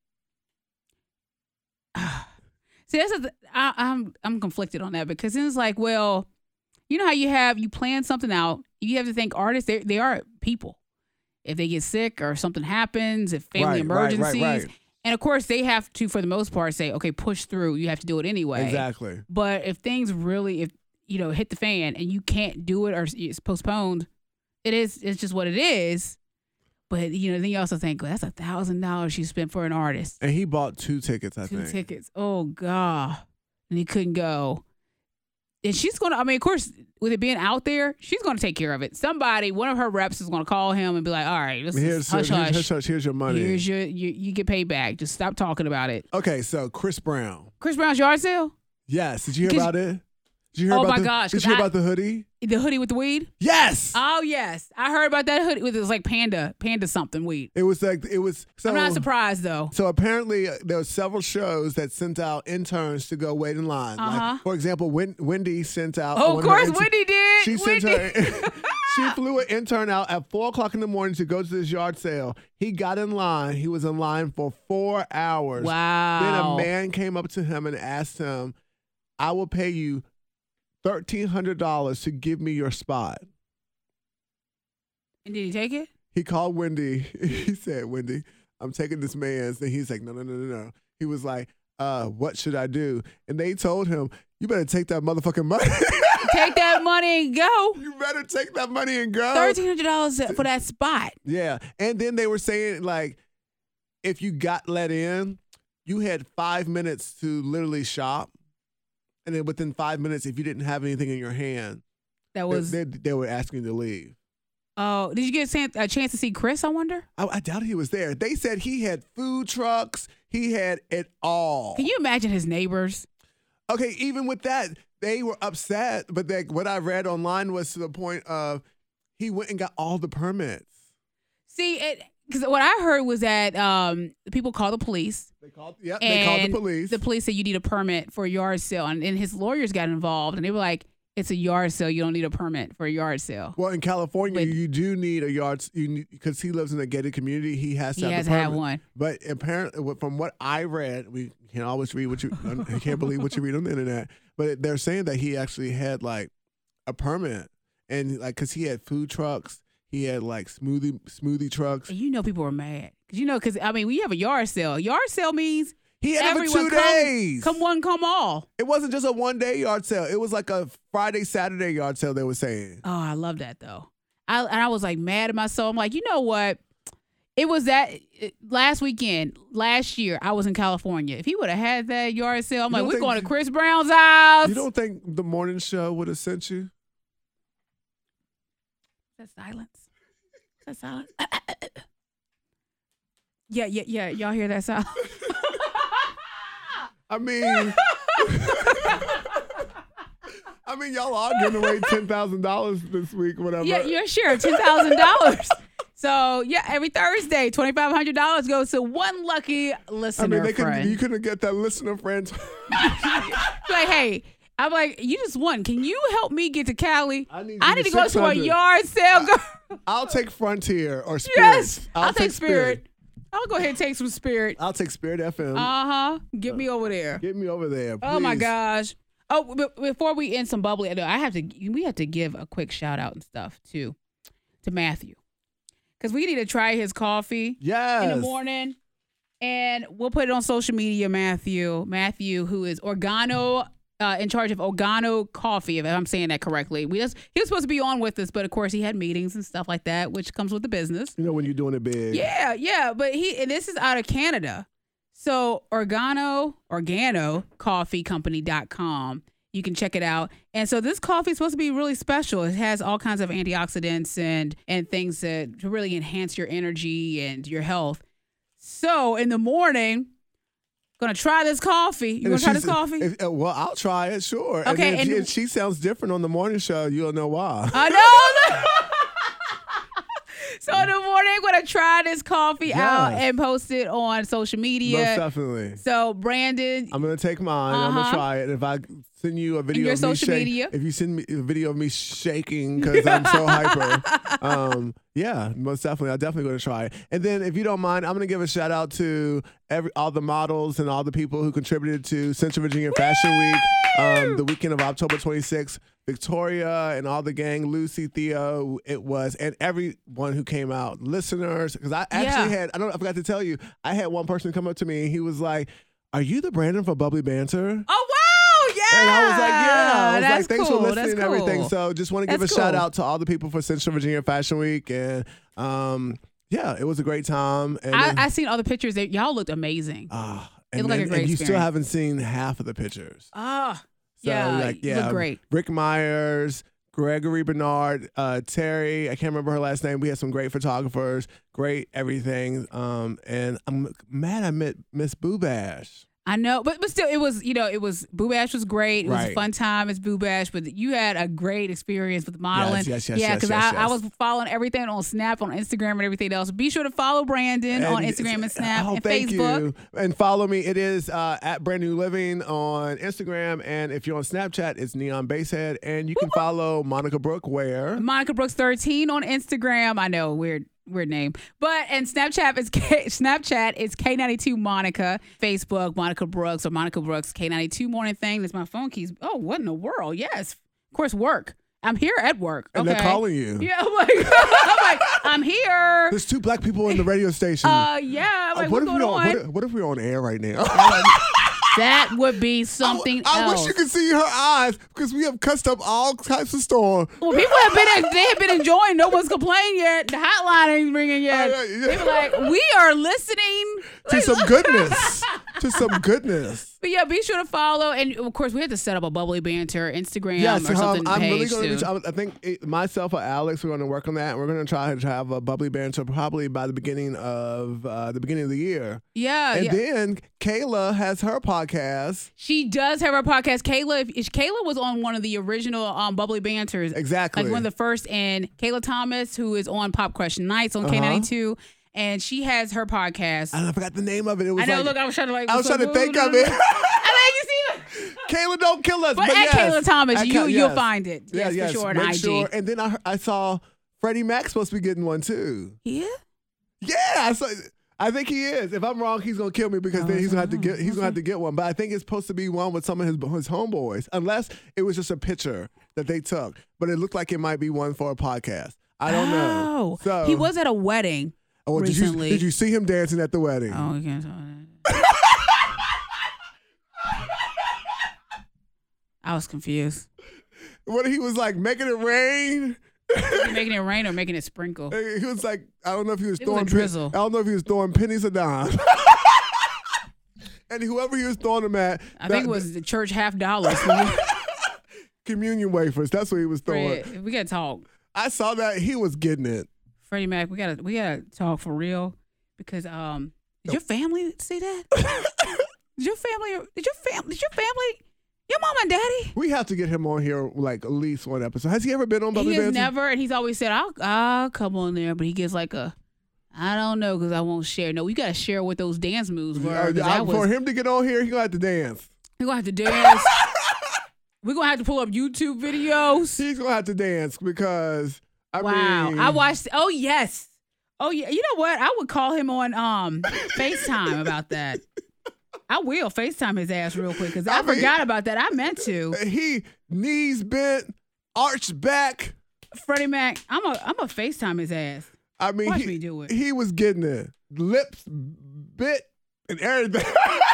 See, that's a th- I, I'm I'm conflicted on that because it's like, well, you know how you have you plan something out. You have to think artists they they are people. If they get sick or something happens, if family Right, right, right, emergencies, right. and of course they have to, for the most part, say, okay, push through. You have to do it anyway. Exactly. But if things really, if you know, hit the fan and you can't do it or it's postponed, it is it's just what it is. But you know, then you also think, well, that's a thousand dollars you spent for an artist. And he bought two tickets, I Two think. tickets. Oh God. And he couldn't go. And she's gonna I mean, of course, with it being out there, she's gonna take care of it. Somebody, one of her reps is gonna call him and be like, all right, this Here's, is hush here's, hush. here's, hush, here's your money. Here's your you, you get paid back. Just stop talking about it. Okay, so Chris Brown. Chris Brown's yard sale? Yes. Did you hear 'Cause- about it? Did you hear Oh about my the, gosh, Did 'cause you hear I- about the hoodie? The hoodie with the weed? Yes. Oh yes. I heard about that hoodie with it was like panda, panda something weed. It was like it was. So, I'm not surprised though. So apparently, uh, there were several shows that sent out interns to go wait in line. Uh-huh. Like, for example, Wen- Wendy sent out. Oh, one of her course, inter- Wendy did. She sent Wendy. her. She flew an intern out at four o'clock in the morning to go to this yard sale. He got in line. He was in line for four hours. Wow. Then a man came up to him and asked him, "I will pay you thirteen hundred dollars to give me your spot." And did he take it? He called Wendy. He said, "Wendy, I'm taking this man's." And he's like, "No, no, no, no, no." He was like, uh, "What should I do?" And they told him, "You better take that motherfucking money." Take that money and go. You better take that money and go. Thirteen hundred dollars for that spot. Yeah. And then they were saying, like, if you got let in, you had five minutes to literally shop. And then within five minutes, if you didn't have anything in your hand, That was. they, they, they were asking you to leave. Oh, did you get a chance, a chance to see Chris? I wonder. I, I doubt he was there. They said he had food trucks. He had it all. Can you imagine his neighbors? Okay, even with that, they were upset. But they, what I read online was to the point of he went and got all the permits. See, it because what I heard was that um, people called the police. They called, yep, they called the and police. The police said you need a permit for a yard sale, and, and his lawyers got involved, and they were like, "It's a yard sale. You don't need a permit for a yard sale." Well, in California, But- you do need a yard because he lives in a gated community. He has to He have has the to permit. have one. But apparently, from what I read, we can't always read what you. I can't believe what you read on the internet. But they're saying that he actually had like a permit, and like because he had food trucks, he had like smoothie smoothie trucks. And you know people were mad. Cause you know, because I mean, we have a yard sale. Yard sale means He had it for everyone two come, days. come one, come all. It wasn't just a one day yard sale. It was like a Friday, Saturday yard sale. They were saying. Oh, I love that though. I and I was like mad at myself. I'm like, you know what? It was that last weekend, last year, I was in California. If he would have had that yard sale, I'm You like, don't we're think- going to Chris Brown's house. You don't think the morning show would have sent you? Is that silence? Is that silence? yeah, yeah, yeah. Y'all hear that sound? I mean, I mean, y'all are giving away ten thousand dollars this week, whatever. Yeah, you're sure. ten thousand dollars. So, yeah, every Thursday, twenty-five hundred dollars goes to one lucky listener I mean, they friend. couldn't. You couldn't get that listener friend. Like, hey, I'm like, you just won. Can you help me get to Cali? I need, I need to go to a yard sale. Girl. I'll take Frontier or Spirit. Yes, I'll, I'll take Spirit. I'll go ahead and take some Spirit. I'll take Spirit F M. Uh huh. Get me over there. Get me over there, please. Oh my gosh. Oh, b- before we end some bubbly, I have to. We have to give a quick shout out and stuff too to Matthew, because we need to try his coffee Yes. in the morning, and we'll put it on social media. Matthew, Matthew, who is Organo. Uh, in charge of Organo Coffee, if I'm saying that correctly. We just he was supposed to be on with us, but of course he had meetings and stuff like that, which comes with the business. You know when you're doing it big. Yeah, yeah, but he and this is out of Canada. So Organo, Organo Coffee Company dot com. You can check it out. And so this coffee is supposed to be really special. It has all kinds of antioxidants and and things that to really enhance your energy and your health. So in the morning, gonna try this coffee. You And gonna if try this she's- coffee? if- uh, well, I'll try it, sure. Okay, And then if, and- she, if she sounds different on the morning show, you'll know why. I know. So in the morning, I'm gonna try this coffee out Yes. and post it on social media. Most definitely. So Brandon, I'm gonna take mine. I'm gonna Uh-huh. try it. If I send you a video your of me social shak- media. if you send me a video of me shaking because I'm so hyper, um, yeah, most definitely. I'm definitely gonna try it. And then, if you don't mind, I'm gonna give a shout out to every all the models and all the people who contributed to Central Virginia Fashion Week, um, the weekend of October twenty-sixth. Victoria and all the gang, Lucy, Theo, it was, and everyone who came out, listeners, because I actually Yeah. had, I don't, I forgot to tell you, I had one person come up to me and he was like, "Are you the Brandon for Bubbly Banter?" oh wow, yeah. And I was like, yeah. I was That's like, thanks cool. for listening That's and everything. cool. So just want to give That's a shout cool. out to all the people for Central Virginia Fashion Week. And um, yeah, it was a great time. And I, then- I seen all the pictures. That y'all looked amazing. ah, it and looked like then- a great and you still experience. haven't seen half of the pictures. Ah, So, yeah, like, you yeah, look great. Rick Myers, Gregory Bernard, uh, Terry, I can't remember her last name. We had some great photographers, great everything. Um, and I'm mad I met Miss Boo Bash. I know, but but still, it was you know it was Boo Bash was great. It was a Right. fun time as Boo Bash, but you had a great experience with modeling. Yes, yes, yes, yeah, yes, because yes, I, I yes. was following everything on Snap, on Instagram, and everything else. Be sure to follow Brandon on And- Instagram and Snap oh, and thank Facebook. You. And follow me. It is uh, at Brand New Living on Instagram. And if you're on Snapchat, it's Neon Basehead. And you can follow Monica Brooke where? Monica Brooks thirteen on Instagram. I know, weird weird name. But and Snapchat is K, Snapchat is K ninety-two Monica. Facebook, Monica Brooks or Monica Brooks K ninety-two morning thing. That's my phone keys. Oh, what in the world? Yes. Of course, work. I'm here at work. And okay. they're calling you. Yeah, I'm like, I'm like, I'm here. There's two black people in the radio station. Uh yeah, I'm Uh, like, what, what's if going we on? on, what, if, what if we're on air right now? That would be something I, I else. wish you could see her eyes because we have cussed up all types of storm. Well, people have been they have been enjoying. No one's complained yet. The hotline ain't ringing yet. Uh, yeah. People like we are listening To some goodness. to some goodness. But yeah, be sure to follow, and of course we have to set up a bubbly banter Instagram Yes, or um, something I'm really page going too. to. I think it, myself or Alex, we're going to work on that. We're going to try to have a bubbly banter probably by the beginning of uh, the beginning of the year. yeah, And yeah. then Kayla has her podcast. She does have her podcast. Kayla, if, if Kayla was on one of the original um, bubbly banters, Exactly. like one of the first, and Kayla Thomas, who is on Pop Crush Nights on K ninety-two, and she has her podcast. I, don't know, I forgot the name of it. It was I know. like, look, I was trying to like. I was what's trying to up, think of it. I think you see it. Kayla, don't kill us. But But, at yes. Kayla Thomas, At you- Ka- you'll yes. find it. Yeah, Yes, for yes. sure on Make I G. sure. And then I, I saw Freddie Mac's supposed to be getting one too. Yeah. Yeah, I saw. I think he is. If I'm wrong, he's gonna kill me because then he's gonna have to get he's gonna have to get one. But I think it's supposed to be one with some of his his homeboys, unless it was just a picture that they took. But it looked like it might be one for a podcast. I don't know. Oh, So he was at a wedding Oh, did you recently. did you see him dancing at the wedding? Oh, we can't talk about that. I was confused. What he was like making it rain. Is he making it rain or making it sprinkle? He was like, I don't know if he was It was throwing a drizzle. pen- I don't know if he was throwing pennies or dimes. And whoever he was throwing them at, I that- think it was the church half dollars. communion wafers. That's what he was throwing. Fred, we gotta talk. I saw that he was getting it. Freddie Mac, we gotta we gotta talk for real because um did your family see that? Did your family did your family did your family your mom and daddy? We have to get him on here like at least one episode. Has he ever been on Bubbly He has Banter? never, and he's always said, I'll, I'll come on there, but he gets like a, I don't know, because I won't share. No, we got to share what those dance moves were. Uh, 'cause I- that for was, him to get on here, he gonna have to dance. we're going to have to dance. We're going to have to pull up YouTube videos. He's gonna have to dance because I Wow. mean, I watched, oh, yes. Oh, yeah. You know what? I would call him on um FaceTime about that. I will FaceTime his ass real quick because I, I mean- forgot about that. I meant to. he knees bent, arched back. Freddie Mac, I'm a I'm a FaceTime his ass. I mean, Watch he, me do it. he was getting it, lips bit and everything.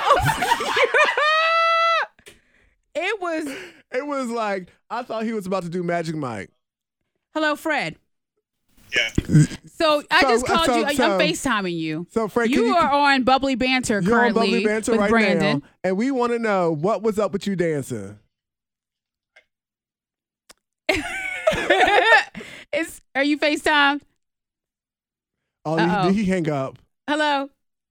It was, It was like I thought he was about to do Magic Mike. hello, Fred. Yeah. So I So- just called so- you. I'm so- FaceTiming you. So, Frank, You, can you, are on Bubbly Banter you're on currently Bubbly Banter with right Brandon. now, and we want to know what was up with you dancing. It's, are you FaceTime? Oh, Uh-oh. did he hang up? Hello?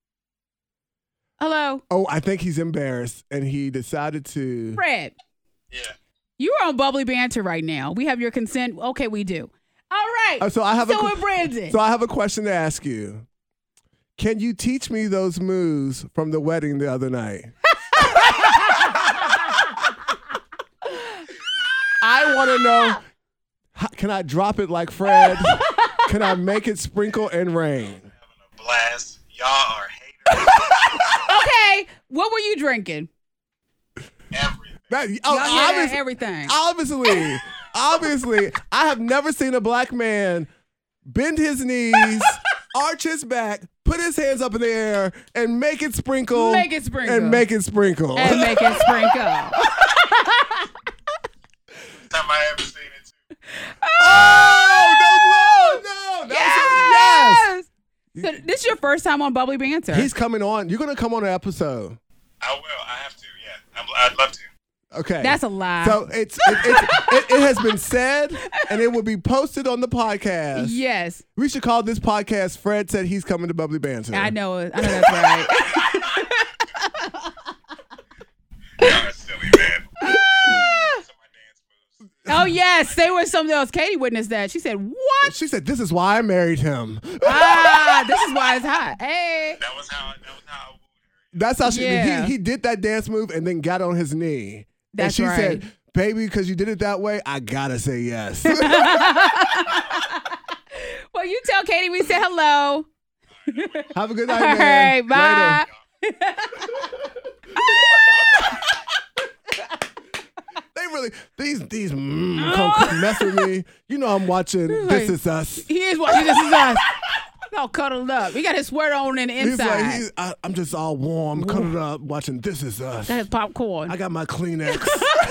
Hello? Oh, I think he's embarrassed, and he decided to. Fred, Yeah. you are on Bubbly Banter right now. We have your consent. Okay, we do. All right. Uh, so I have a so que- with Brandon. So I have a question to ask you. Can you teach me those moves from the wedding the other night? I want to know, how, can I drop it like Fred? Can I make it sprinkle and rain? Having a blast. Y'all are haters. Okay, what were you drinking? Everything. That, oh, Y'all hear that? obvious- Everything. obviously, obviously, I have never seen a black man bend his knees, arch his back, put his hands up in the air, and make it sprinkle. Make it sprinkle. And make it sprinkle. And make it sprinkle. Time I ever seen it too. Oh, no, no, no. That was- Yes. So this is your first time on Bubbly Banter. He's coming on. You're going to come on an episode. I will. I have to. Yeah. I'm, I'd love to. Okay. That's a lie. So it's it, it, it, it has been said, and it will be posted on the podcast. Yes. We should call this podcast Fred Said He's Coming to Bubbly Banter. I know it. I know that's right. Y'all are silly, man. Some of my dance moves. Oh, yes. Say with something else. Katie witnessed that. She said, what? She said, this is why I married him. Ah, this is why it's hot. Hey. That was how. That was how I wooed her. That's how she Yeah. he, he did that dance move and then got on his knee. That's and she right. said, baby, because you did it that way, I gotta say yes. Well, you tell Katie we said hello. Have a good All night, man. right. Bye. They really these these mm, come mess with me. You know I'm watching This Is Us. He is watching This Is Us. All cuddled up. He got his sweater on in the He's inside. like, he's, I, I'm just all warm, cuddled up, watching This Is Us. Got his popcorn. I got my Kleenex.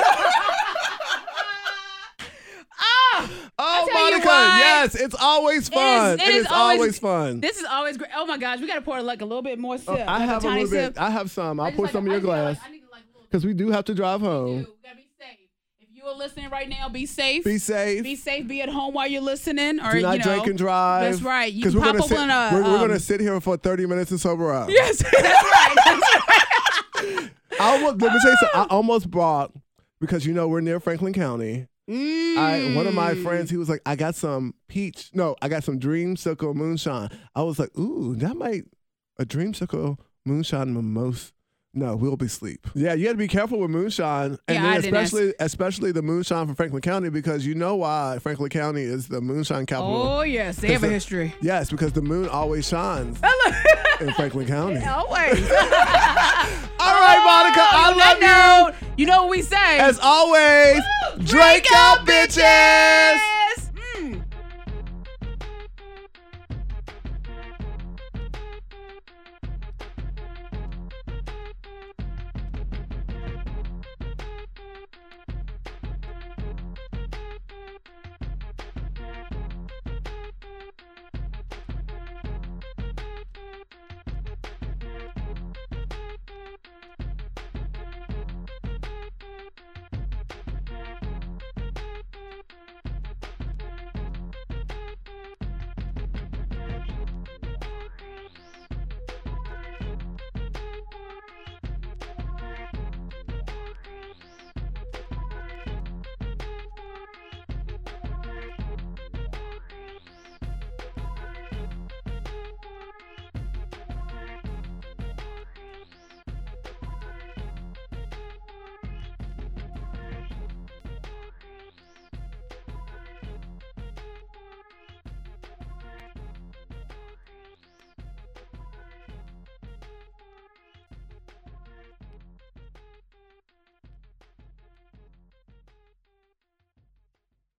Ah! Oh, tell you Monica, why. yes, it's always fun. It is- it it is, is always, always- fun. This is always great. Oh my gosh, we gotta pour like a little bit more sip. Oh, I like have a a tiny little sip. bit. I have some. I'll I just pour like some a- in your I need glass like- I need like a little- because we do have to drive We do. home. We gotta be safe. If you are listening right now, be safe. Be safe. Be safe. Be at home while you're listening, or do not you know. drink and drive. That's right. You 'Cause can we're pop gonna up sit, on a. We're, we're um, gonna sit here for thirty minutes and sober up. Yes, that's right. That's right. I almost, let me tell you something. I almost brought because you know we're near Franklin County. I one of my friends, he was like, I got some peach. No, I got some Dreamsicle moonshine. I was like, ooh, that might a Dreamsicle moonshine mimosa. No, we'll be asleep. Yeah, you got to be careful with moonshine, and Yeah, then I didn't especially especially the moonshine from Franklin County because you know why Franklin County is the moonshine capital. Oh yes, they have a the- history. Yes, because the moon always shines in Franklin County. Always. All right, Monica, I On that love you. note, you know what we say. As always, drink out, bitches.